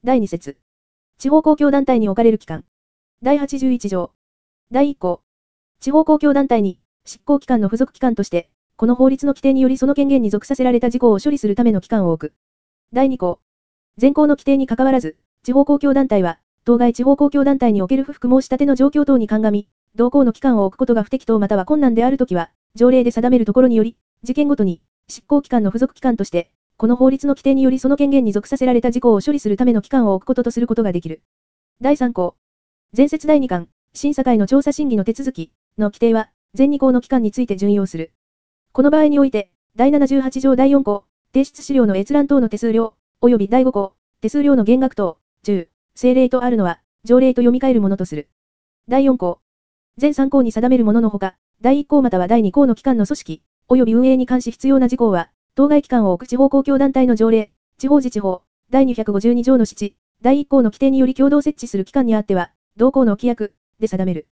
第2節。地方公共団体に置かれる機関。第81条。第1項。地方公共団体に、執行機関の付属機関として、この法律の規定によりその権限に属させられた事項を処理するための機関を置く。第2項。現行の規定にかかわらず、地方公共団体は、当該地方公共団体における不服申し立ての状況等に鑑み、同項の機関を置くことが不適当または困難であるときは、条例で定めるところにより、事件ごとに、執行機関の付属機関として、この法律の規定によりその権限に属させられた事項を処理するための機関を置くこととすることができる。第3項。前節第2項、審査会の調査審議の手続きの規定は、前2項の機関について準用する。この場合において、第78条第4項、提出資料の閲覧等の手数料、及び第5項、手数料の減額等、10、政令とあるのは、条例と読み替えるものとする。第4項。前3項に定めるもののほか、第1項または第2項の機関の組織、及び運営に関し必要な事項は、当該機関を置く地方公共団体の条例、地方自治法、第252条の7、第1項の規定により共同設置する機関にあっては、同項の規約で定める。